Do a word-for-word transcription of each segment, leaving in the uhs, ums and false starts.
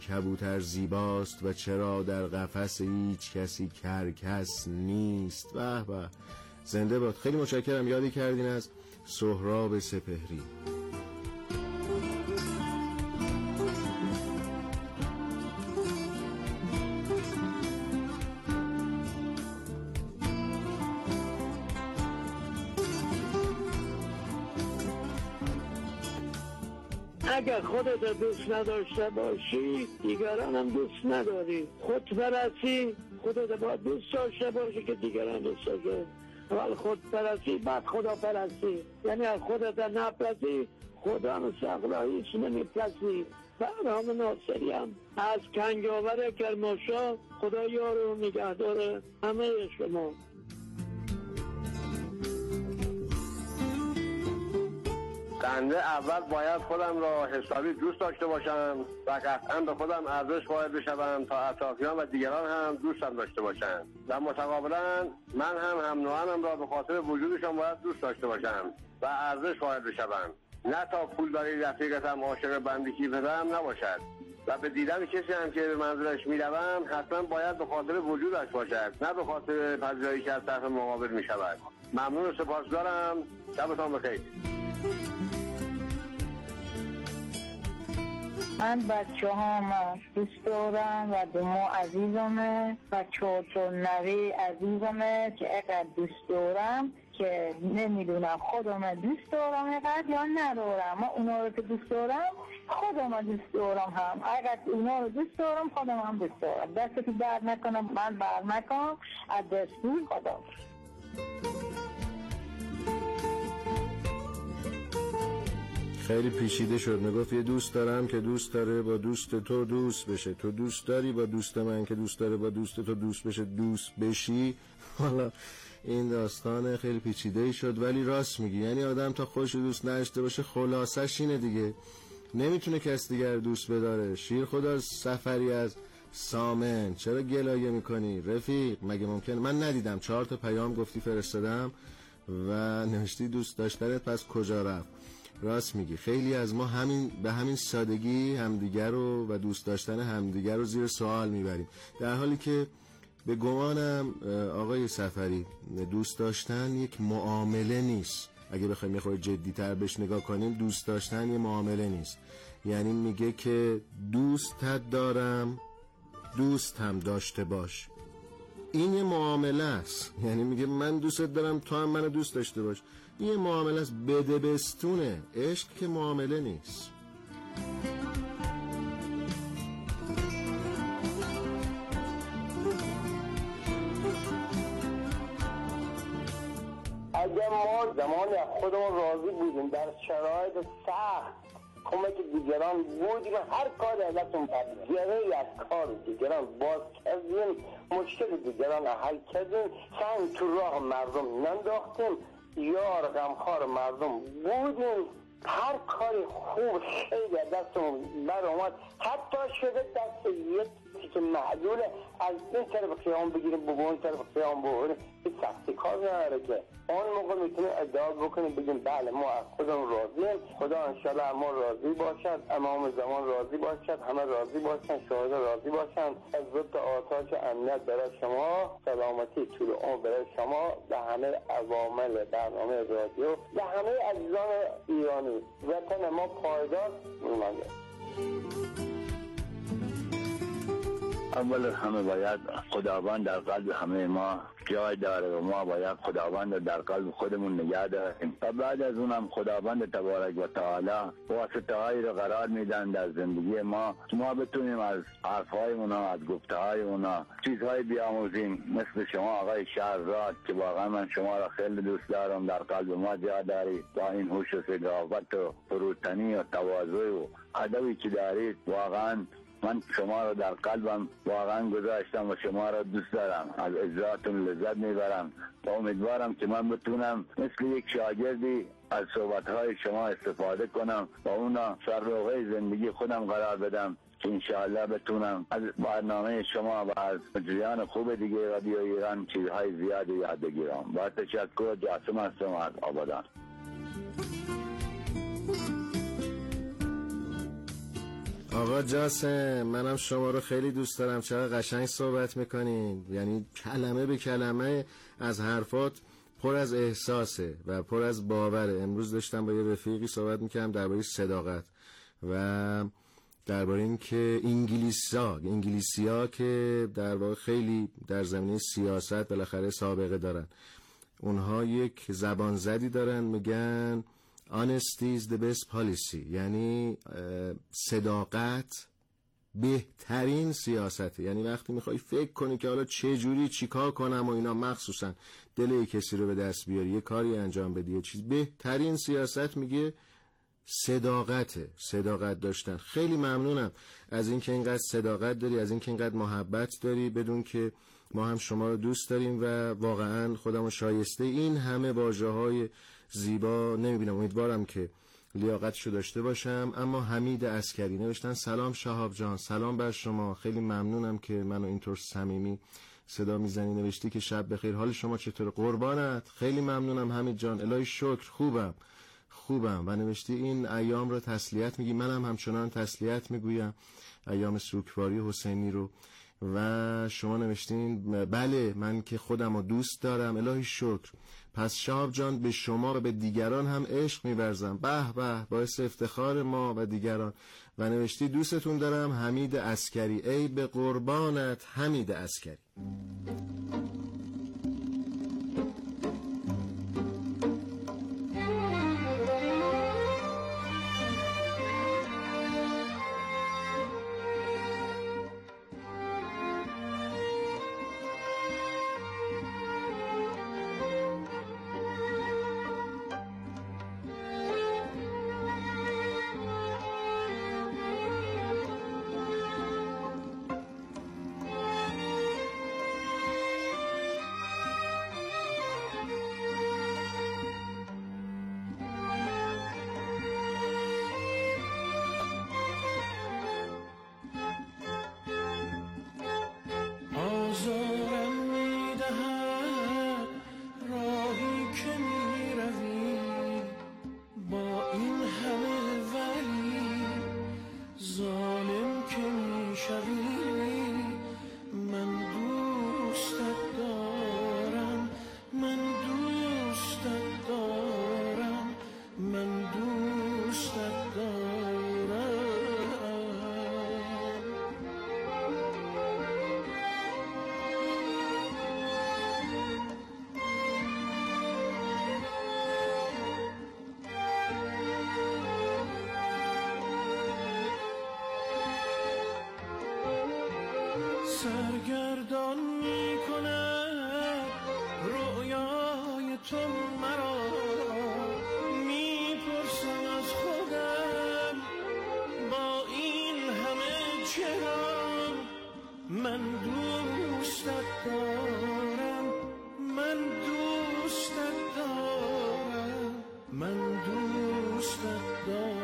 کبوتر زیباست و چرا در قفس هیچ کسی کرکس نیست. به به، زنده باد. خیلی متشکرم، یادی کردین از سهراب سپهری. اگر خودت دوست نداشته باشی دیگران هم دوست نداری. خودپرستی خودت باید دوست داشته باشی که دیگران دوست داشته. ولی خودپرستی بعد خدا پرستی، یعنی از خودت نپرستی خدا مستقلا هیچ نمیپرستی. برام ناصری هم از کنگاور کرماشا، خدا یار و نگهدار همه شما. بنده اول باید خودم را حسابی دوست داشته باشم و قطعا به خودم ارزش قائل بشم تا اطرافیان و دیگران هم دوستم داشته باشند و متقابلا من هم هم نوعانم را به خاطر وجودشان باید دوست داشته باشم و ارزش قائل بشم، نه تا پول برای رفیقتم عاشق بندگی بدم نباشد و به دیدن کسی هم که به منزلش میروم حتما باید به خاطر وجودش باشد، نه به خاطر پذیرایی که از طرف مقابل میشود. ممنون و سپاسگزارم. شبتان بخیر. من بچه هم دوست دارم و دومو عزیزمه و چوت و نوی عزیزمه که اقدر دوست دارم که نمیدونم خودم دوست دارم اقدر یا ندارم. من اونا رو که دوست دارم خودم دوست دارم هم، اگر اونا رو دوست دارم خودم هم دوست دارم. دستتو درد نکنم، من بر نکنم از دستور خدا. خیلی پیچیده شد. میگفت یه دوست دارم که دوست داره با دوست تو دوست بشه، تو دوست داری با دوست من که دوست داره با دوست تو دوست بشه دوست بشی. حالا این داستان خیلی پیچیده شد، ولی راست میگی. یعنی آدم تا خودش دوست نداشته باشه خلاصش اینه دیگه، نمیتونه کس دیگر دوست بداره. شیر خدا سفری از سامن، چرا گلایه میکنی رفیق؟ مگه ممکنه؟ من ندیدم، چهار تا پیام گفتی فرستادم و نوشتی دوست داشتنت پس کجا رفت. راست میگی، خیلی از ما همین به همین سادگی همدیگر رو و دوست داشتن همدیگر رو زیر سوال میبریم، در حالی که به گمانم آقای سفری دوست داشتن یک معامله نیست. اگه بخوایم یه خورده جدی‌تر بهش نگاه کنیم، دوست داشتن یه معامله نیست. یعنی میگه که دوستت دارم، دوست هم داشته باش. این یه معامله است. یعنی میگه من دوستت دارم، تو هم منو دوست داشته باش. این یه معامله است، بده بستونه. عشق که معامله نیست. اگر ما زمانی از خودمون راضی بودیم در شرایط سخت کمک دیگران بودیم، هر کاری ازتون پردیم، گره از کار دیگران باز کردیم، مشکل دیگران حل کردیم، سنگ تو راه مردم ننداختیم، یار غمخوار مردم بودیم، هر کاری خوب خیلی دستمون بر اومد، حتی شده دست یک که معلوله از این طرف خیام بگیریم بگو اون طرف خیام بگیریم، این سختی کار نداره که اون موقع میتونیم ادعا بکنیم بگیم بله ما از خودمون راضیم، خدا انشالله ما راضی باشد، امام زمان راضی باشد، همه راضی باشن، شهدا راضی باشن. از ضبط آتش امنیت برای شما، سلامتی طول عمر برای شما، به همه عوامل برنامه رادیو، به همه عزیزان ایرانی. وطن ما پایدار میمانده. اول همه باید خداوند در قلب همه ما جای داره و ما باید خداوند در قلب خودمون نگه داریم و بعد از اونم خداوند تبارک و تعالی واسطه هایی رو قرار میدن در زندگی ما، ما بتونیم از حرفهای اونا، از گفته های اونا چیزهای بیاموزیم. مثل شما آقای شهرزاد که واقعا من شما را خیلی دوست دارم، در قلب ما جا دارید با این هوش و صداقت و فروتنی و تواضع و ادبی که دارید. واقعا من شما رو در قلبم واقعا گذاشتم و شما رو دوست دارم، از اجراتون لذت میبرم و امیدوارم که من بتونم مثل یک شاگردی از صحبتهای شما استفاده کنم و اونا سرلوحه زندگی خودم قرار بدم که انشاءالله بتونم از برنامه شما و از مجریان خوب دیگه رادیو ایران چیزهای زیادی یاد بگیرم. با تشکر، جاسم هستم از آبادان. آقا جاسم، منم شما رو خیلی دوست دارم. چرا قشنگ صحبت میکنین، یعنی کلمه به کلمه از حرفات پر از احساسه و پر از باوره. امروز داشتم با یه رفیقی صحبت میکردم درباره صداقت و درباره این که انگلیسا انگلیسیا که در واقع خیلی در زمینه سیاست بالاخره سابقه دارن، اونها یک زبان زدی دارن، میگن honesty is the best policy، یعنی صداقت بهترین سیاسته. یعنی وقتی میخوای فکر کنی که حالا چه جوری چیکار کنم و اینا، مخصوصا دل کسی رو به دست بیاری، یه کاری انجام بدی، یه چیز، بهترین سیاست میگه صداقته، صداقت داشتن. خیلی ممنونم از اینکه اینقدر صداقت داری، از اینکه اینقدر محبت داری، بدون که ما هم شما رو دوست داریم و واقعا خودمو شایسته این همه واژه‌های زیبا نمیبینم. امیدوارم که لیاقتشو داشته باشم. اما حمید عسکری نوشتن سلام شهاب جان، سلام بر شما، خیلی ممنونم که منو اینطور صمیمی صدا میزنی. نوشتی که شب بخیر، حال شما چطور؟ قربانت، خیلی ممنونم حمید جان، الهی شکر، خوبم خوبم. و نوشتی این ایام رو تسلیت میگی، منم همچنان تسلیت میگویم ایام سوگواری حسینی رو. و شما نوشتین بله من که خودم رو دوست دارم، الهی شکر. پس شهاب جان به شما و به دیگران هم عشق می‌ورزم. به به، باعث افتخار ما و دیگران. و نوشتی دوستتون دارم حمید عسکری. ای به قربانت حمید عسکری. سرگردان می کند رویای تو مرا، می پرسم از خودم با این همه چرا. من دوستت دارم، من دوستت دارم، من دوستت دارم.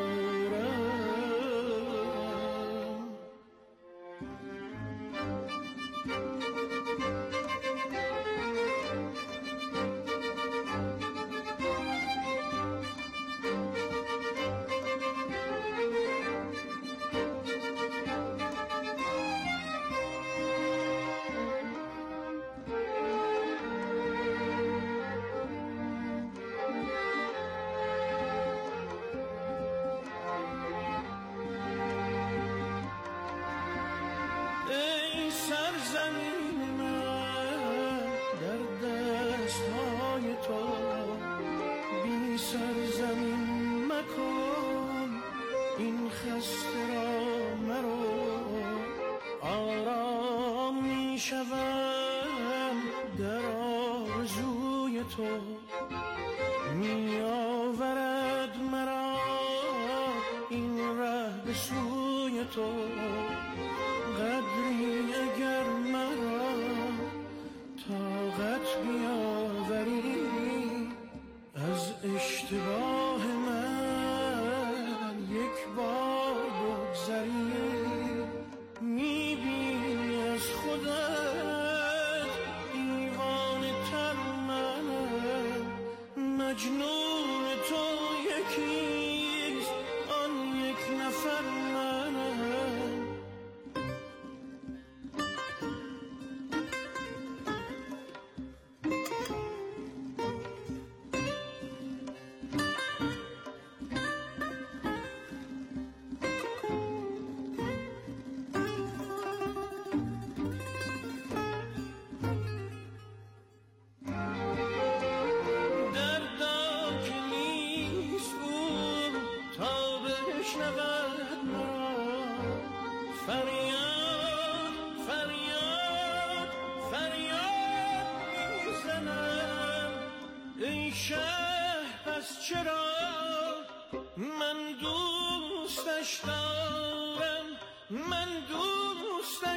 خودت دیوانه تر منم.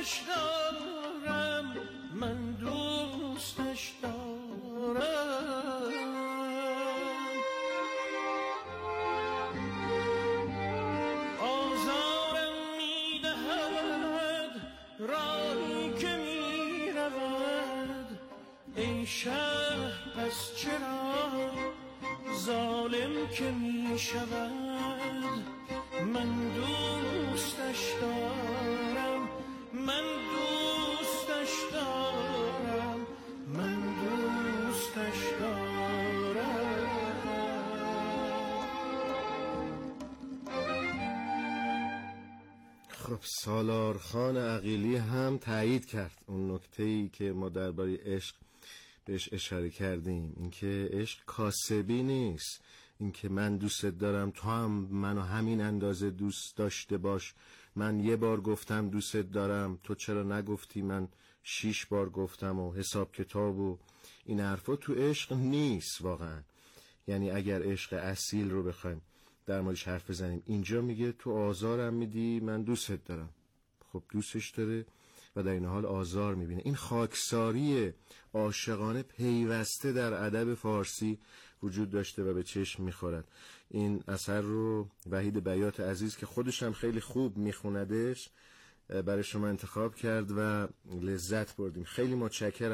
دوستش دارم، من دوستش دارم. آزارم میدهد راهی که میرود، ای شهر پس چرا ظالم که میشود؟ من دوستش دارم، من دوستش دارم، من دوستش دارم. خب سالار خان عقیلی هم تایید کرد اون نکته‌ای که ما درباره عشق بهش اشاره کردیم، اینکه عشق کاسبی نیست، اینکه من دوستت دارم تو هم منو همین اندازه دوست داشته باش، من یه بار گفتم دوستت دارم تو چرا نگفتی، من شیش بار گفتم و حساب کتاب و این حرفا تو عشق نیست واقعا. یعنی اگر عشق اصیل رو بخوایم در موردش حرف بزنیم، اینجا میگه تو آزارم میدی من دوستت دارم. خب دوستش داره و در این حال آزار میبینه. این خاکساری عاشقانه پیوسته در ادب فارسی وجود داشته و به چشم میخورد. این اثر رو وحید بیات عزیز که خودش هم خیلی خوب میخوندش برای شما انتخاب کرد و لذت بردیم. خیلی متشکرم.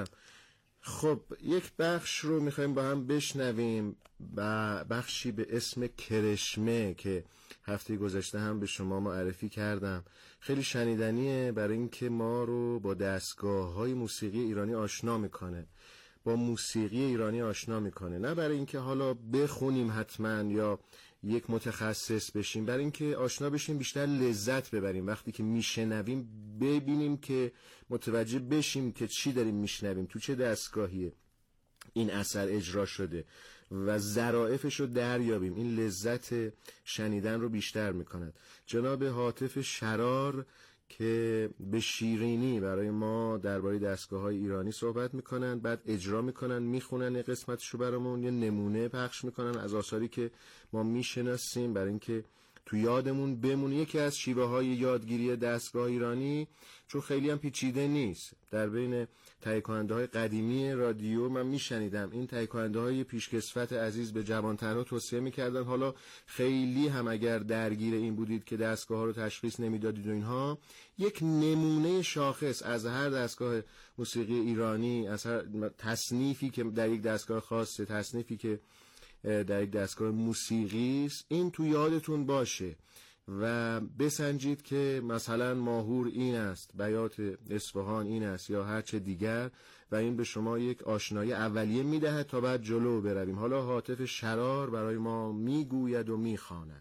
خب یک بخش رو میخوایم با هم بشنویم، بخشی به اسم کرشمه که هفته گذشته هم به شما معرفی کردم. خیلی شنیدنیه برای اینکه ما رو با دستگاه‌های موسیقی ایرانی آشنا میکنه، با موسیقی ایرانی آشنا میکنه، نه برای اینکه حالا بخونیم حتما یا یک متخصص بشیم، برای اینکه آشنا بشیم، بیشتر لذت ببریم وقتی که میشنویم، ببینیم که متوجه بشیم که چی داریم میشنویم، تو چه دستگاهیه این اثر اجرا شده و ظرافش رو دریابیم. این لذت شنیدن رو بیشتر میکند. جناب هاتف شرار که به شیرینی برای ما درباره دستگاه‌های ایرانی صحبت میکنن، بعد اجرا میکنن، میخونن قسمتشو برامون، یه نمونه پخش میکنن از آثاری که ما میشناسیم برای اینکه تو یادمون بمونه. یکی از شیوه های یادگیری دستگاه ایرانی، چون خیلی هم پیچیده نیست، در بین تهیه کننده های قدیمی رادیو من میشنیدم این تهیه کننده های پیشکسوت عزیز به جوانترها توصیه میکردن، حالا خیلی هم اگر درگیر این بودید که دستگاه ها رو تشخیص نمیدادید و اینها، یک نمونه شاخص از هر دستگاه موسیقی ایرانی، از هر تصنیفی که در یک دستگاه خاصه، تصنیفی که در یک دستگاه موسیقی است، این تو یادتون باشه و بسنجید که مثلا ماهور این است، بیات اصفهان این است یا هر چه دیگر، و این به شما یک آشنایی اولیه میدهد تا بعد جلو برویم. حالا هاتف شرار برای ما میگوید و میخواند.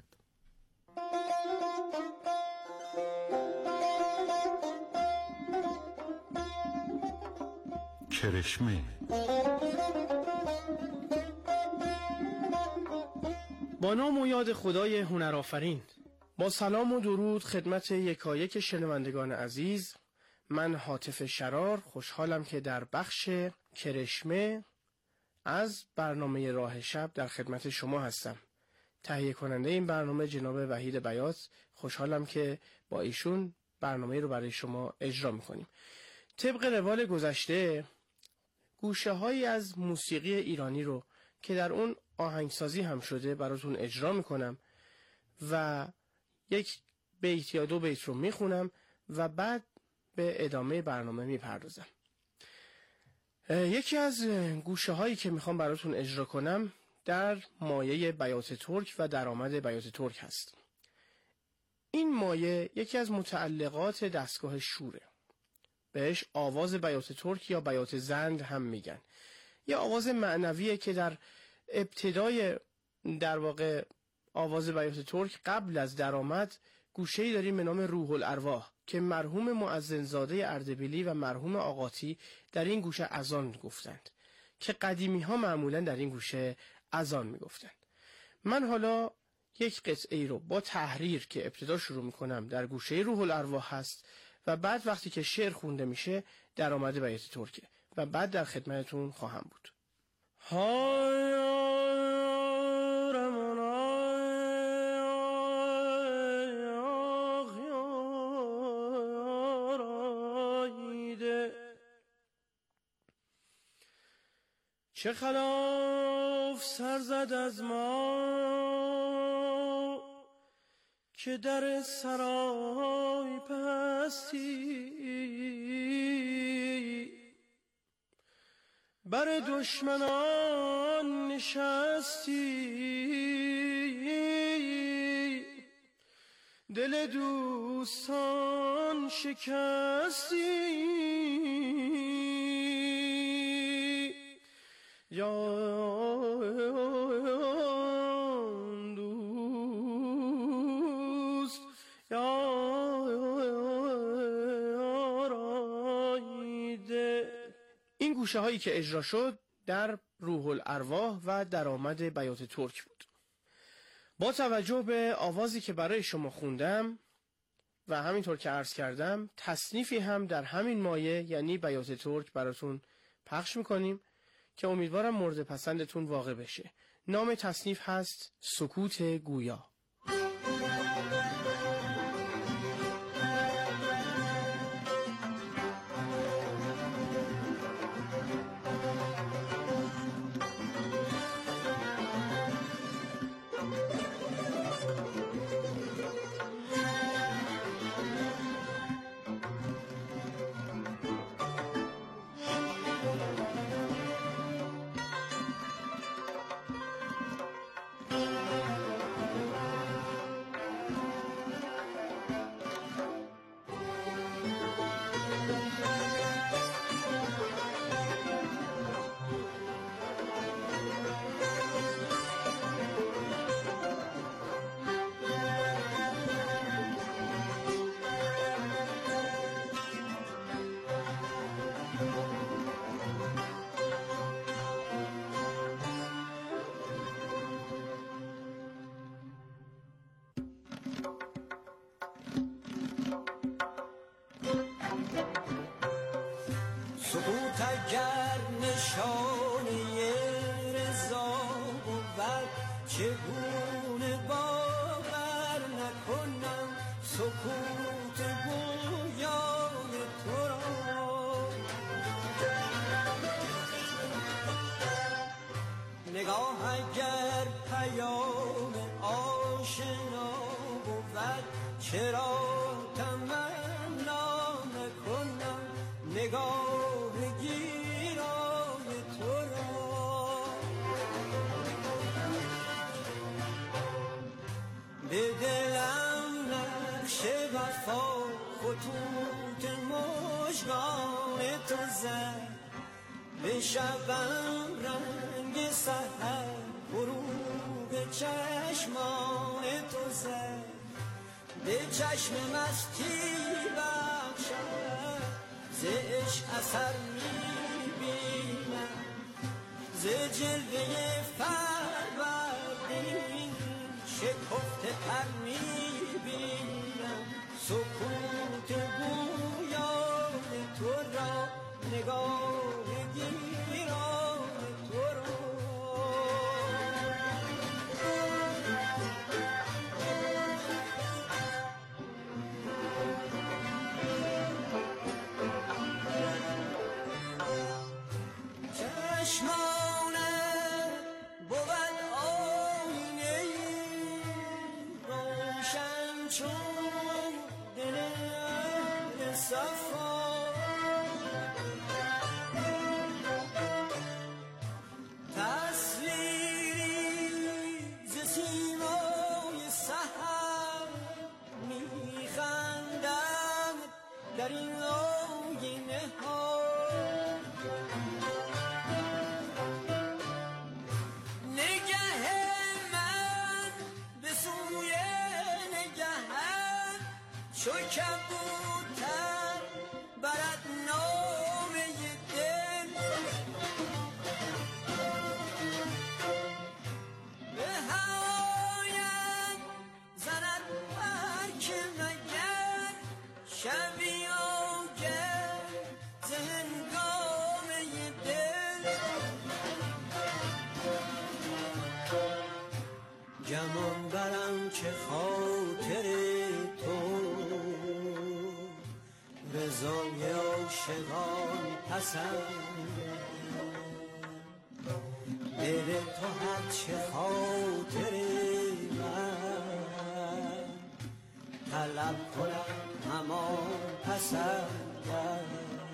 کرشمه. با نام و یاد خدای هنرآفرین، با سلام و درود خدمت یکایک شنوندگان عزیز، من هاتف شرار خوشحالم که در بخش کرشمه از برنامه راه شب در خدمت شما هستم. تهیه کننده این برنامه جناب وحید بیات، خوشحالم که با ایشون برنامه رو برای شما اجرا میکنیم. طبق روال گذشته گوشه هایی از موسیقی ایرانی رو که در اون آهنگسازی هم شده براتون اجرا میکنم و یک بیت یا دو بیت رو میخونم و بعد به ادامه برنامه میپردازم. یکی از گوشه هایی که میخوام براتون اجرا کنم در مایه بیات ترک و درآمد بیات ترک هست. این مایه یکی از متعلقات دستگاه شوره، بهش آواز بیات ترک یا بیات زند هم میگن. یه آواز معنویه که در ابتدای در واقع آواز بیات ترک قبل از درآمد گوشه‌ای داریم به نام روح الارواح که مرحوم مؤذنزاده اردبیلی و مرحوم آقاتی در این گوشه اذان گفتند که قدیمی ها معمولا در این گوشه اذان میگفتند. من حالا یک قطعه رو با تحریر که ابتدا شروع میکنم در گوشه روح الارواح هست و بعد وقتی که شعر خونده میشه درآمد بیات ترکه و بعد در خدمتتون خواهم بود. های چه خلاف سر زد از ما که در سرای پستی بر دشمنان نشستی دل دوستان شکستی یان دوست یارایده. این گوشه هایی که اجرا شد در روح الارواح و درآمد بیات ترک بود. با توجه به آوازی که برای شما خوندم و همینطور که عرض کردم تصنیفی هم در همین مایه یعنی بیات ترک براتون پخش میکنیم که امیدوارم مورد پسندتون واقع بشه. نام تصنیف هست سکوت گویا. سکوت اگر نشانه رضا بود چگونه باور نکنم سکوت گویای تو را. نگاه اگر پیام آشنا بود چرا تمنا نکنم نگاه گیرای تو را. به دلم نقش وفا خطوط مژگان تو زد به شبم رنگ سحر غروب چشمان تو زد به چشم مستی بخشد ز عشق اثر میبینم ز جلوه فروردین شکفته پر میبینم سکوت گویای تو را نگاه گیرای تو را. چشمانه بود آینه روشن چون دل صفا. تصویری ز سیمای سحر میخندم در این آینه ها. چو کبوتر برد نامه دل به هوایم زند برک مگر شبی آگر ز هنگامه دل. گمان برم که خاطر رضای عاشقان پسند دل تو هرچه خاطر من طلب کنم همان پسندم.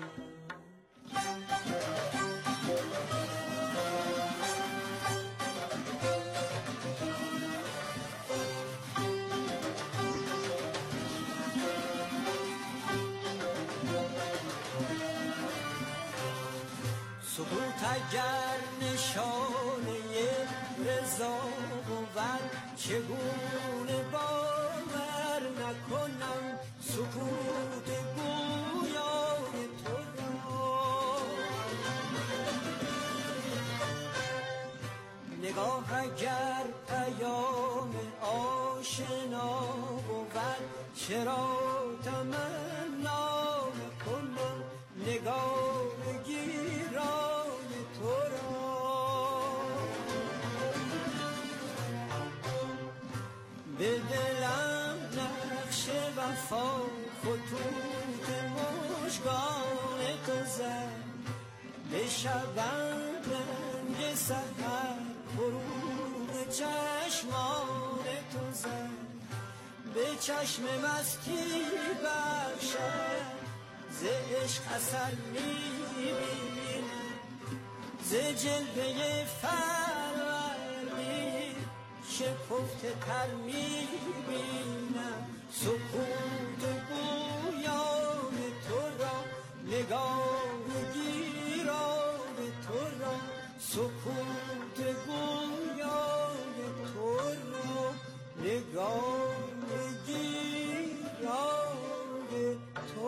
سکوت اگر نشانه رضا بود چگونه باور نکنم سکوت گویای تو را. نگاه اگر پیام آشنا بود چرا تمنا نکنم نگاه به دلم نقش وفا خطوط مژگان تو زد، به شبم رنگ سحر فروغ چشمان تو زد، به چشم مستی بخشد ز عشق اثر می‌بینم، ز جلوه فروردین شکفته تر می‌بینم، سکوت گویان تو را نگاه گیران تو را، سکوت گویان تو را نگاه گیران تو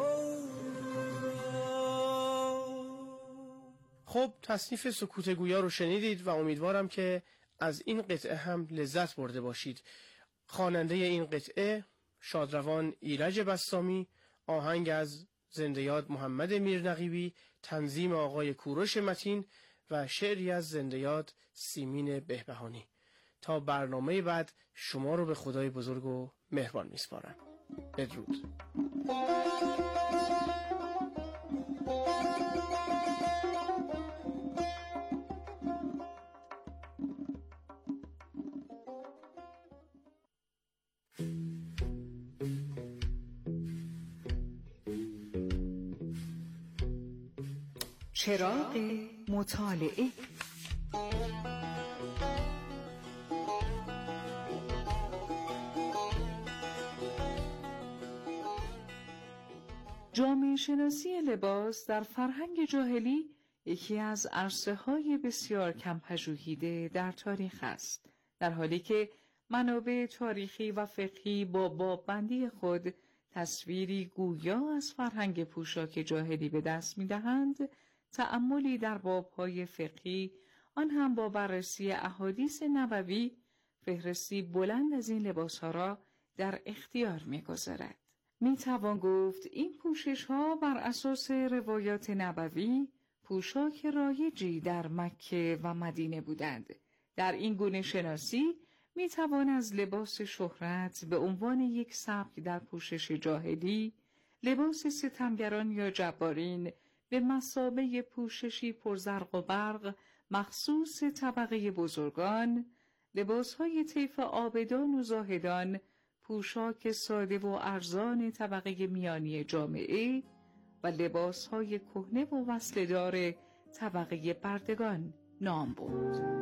را. خب تصنیف سکوت گویا رو شنیدید و امیدوارم که از این قطعه هم لذت برده باشید. خواننده این قطعه شادروان ایرج بسامی، آهنگ از زنده یاد محمد میرنقیبی، تنظیم آقای کوروش متین و شعری از زنده یاد سیمین بهبهانی. تا برنامه بعد شما رو به خدای بزرگ و مهربان میسپارم. بدرود. چراغ مطالعه. جامعه شناسی لباس در فرهنگ جاهلی یکی از عرصه‌های بسیار کم پژوهیده در تاریخ است، در حالی که منابع تاریخی و فقهی با باب‌بندی خود تصویری گویا از فرهنگ پوشاک جاهلی به دست می‌دهند. تأملی در باب‌های فقهی، آن هم با بررسی احادیث نبوی، فهرستی بلند از این لباس‌ها را در اختیار می‌گذارد. می‌توان گفت این پوشش‌ها بر اساس روایات نبوی پوشاک رایجی در مکه و مدینه بودند. در این گونه شناسی می‌توان از لباس شهرت به عنوان یک سبک در پوشش جاهلی، لباس ستمگران یا جبارین به مثابه پوششی پرزرق و برق مخصوص طبقه بزرگان، لباسهای طیف عابدان و زاهدان، پوشاک ساده و ارزان طبقه میانی جامعه و لباسهای کهنه و وصله‌دار طبقه بردگان نام برد.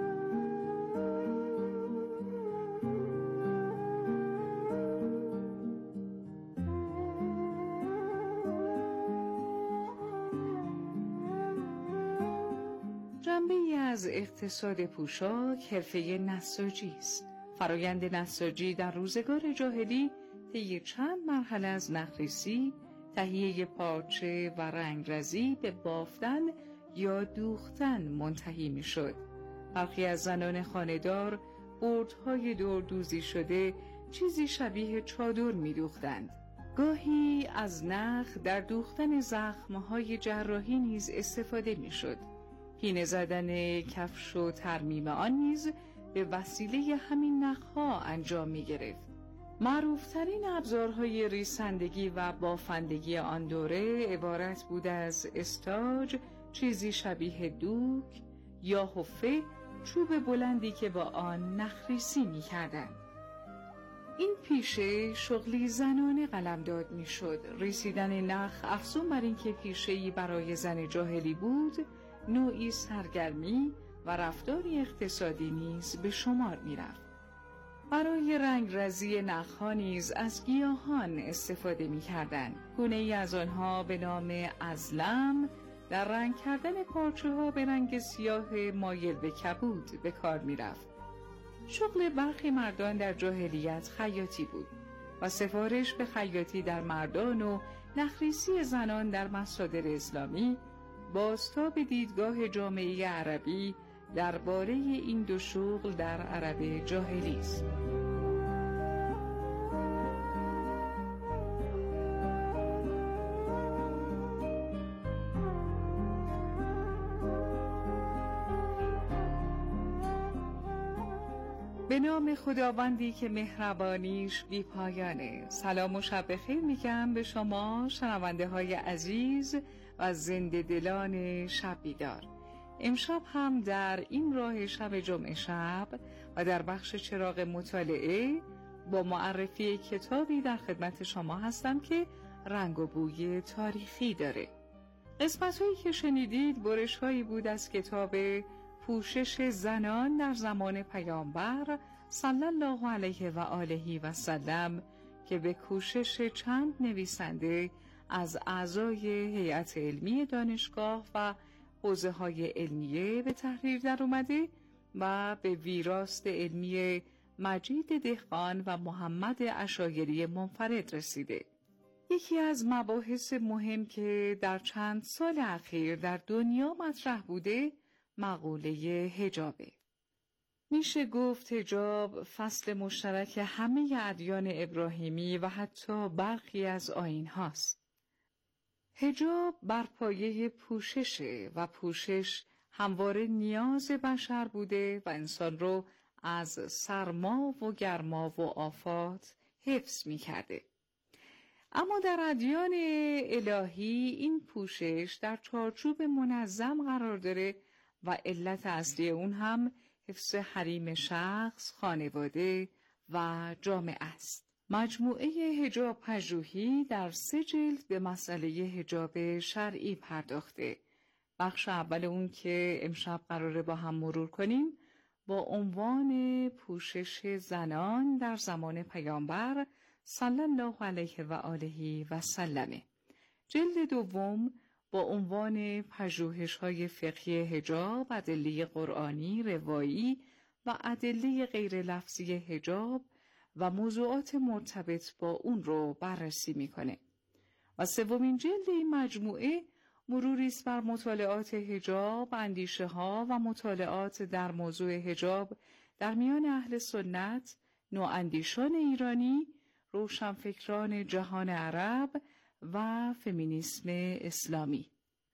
جنبه‌ای از اقتصاد پوشاک حرفه نساجی است. فرایند نساجی در روزگار جاهلی طی چند مرحله از نخریسی، تهیه پارچه و رنگرزی به بافتن یا دوختن منتهی می‌شد. برخی از زنان خانه‌دار بردهای دوردوزی شده چیزی شبیه چادر می‌دوختند. گاهی از نخ در دوختن زخم‌های جراحی نیز استفاده می‌شد. پینه زدن کفش و ترمیم آن نیز به وسیله همین نخ‌ها انجام می‌گرفت. معروف‌ترین ابزارهای ریسندگی و بافندگی آن دوره عبارت بود از استاج، چیزی شبیه دوک یا حفه چوب بلندی که با آن نخریسی می کردن. این پیشه شغلی زنانه قلمداد می شد. رسیدن نخ افزون بر این که پیشه‌ای برای زن جاهلی بود، نوعی سرگرمی و رفتاری اقتصادی نیز به شمار می رفت. برای رنگرزی نخها نیز از گیاهان استفاده می کردن. گونه ای از آنها به نام ازلم در رنگ کردن پارچه ها به رنگ سیاه مایل به کبود به کار می رفت. شغل برخی مردان در جاهلیت خیاطی بود و سفارش به خیاطی در مردان و نخریسی زنان در مصادر اسلامی بازتاب دیدگاه جامعه عربی درباره این دو شغل در عرب جاهلی است. به نام خداوندی که مهربانیش بی پایانه. سلام و شب بخیر میگم به شما شنونده های عزیز و زنده دلان شب بیدار. امشب هم در این راه شب جمعه شب و در بخش چراغ مطالعه با معرفی کتابی در خدمت شما هستم که رنگ و بوی تاریخی داره. قسمت هایی که شنیدید برش هایی بود از کتاب پوشش زنان در زمان پیامبر صلی الله علیه و آله و سلم که به کوشش چند نویسنده از اعضای هیئت علمی دانشگاه و حوزه های علمیه به تحریر در اومده و به ویراست علمی مجید دهقان و محمد عشایری منفرد رسیده. یکی از مباحث مهم که در چند سال اخیر در دنیا مطرح بوده مقوله حجابه. میشه گفت حجاب فصل مشترک همه ادیان ابراهیمی و حتی برخی از آیین هاست. حجاب بر پایه پوششه و پوشش همواره نیاز بشر بوده و انسان رو از سرما و گرما و آفات حفظ می کرده. اما در ادیان الهی این پوشش در چارچوب منظم قرار داره و علت اصلی اون هم حفظ حریم شخص، خانواده و جامعه است. مجموعه حجاب پژوهی در سه جلد به مسئله حجاب شرعی پرداخته. بخش اول اون که امشب قراره با هم مرور کنیم با عنوان پوشش زنان در زمان پیامبر صلی الله علیه و آله و سلم. جلد دوم با عنوان پژوهش‌های فقهی حجاب، ادله قرآنی، روایی و ادله غیر لفظی حجاب و موضوعات مرتبط با اون رو بررسی میکنه. و سومین جلد این مجموعه مروری است بر مطالعات حجاب، اندیشه ها و مطالعات در موضوع حجاب در میان اهل سنت، نواندیشان ایرانی، روشنفکران جهان عرب و فمینیسم اسلامی.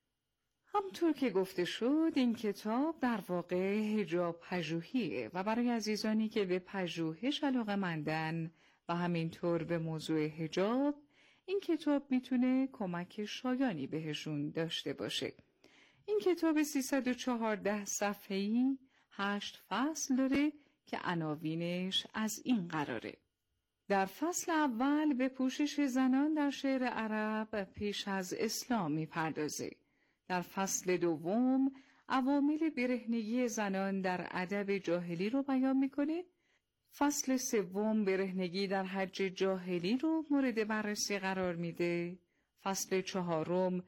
همطور که گفته شد این کتاب در واقع حجاب پژوهیه و برای عزیزانی که به پژوهش علاقه‌مندن و همینطور به موضوع حجاب این کتاب میتونه کمک شایانی بهشون داشته باشه. این کتاب سیصد و چهارده صفحه‌ای هشت فصل داره که عناوینش از این قراره. در فصل اول به پوشش زنان در شعر عرب پیش از اسلام میپردازه. در فصل دوم عوامل برهنگی زنان در ادب جاهلی رو بیان میکنه. فصل سوم برهنگی در حج جاهلی رو مورد بررسی قرار میده. فصل چهارم